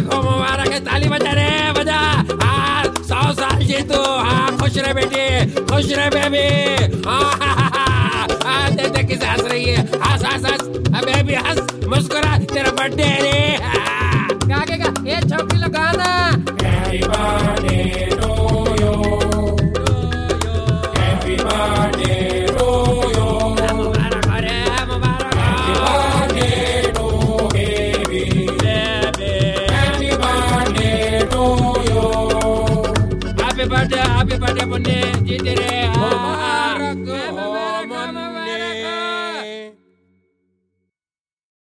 को मुबारक है, ताली बजा रे, बजा। हाँ 100 साल जी तू, हाँ खुश रहे बेटी, खुश रहे बेबी। हाँ देख किसे हंस रही है, हंस हंस हंस बेबी, हंस मुस्कुरा, तेरा बर्थडे है।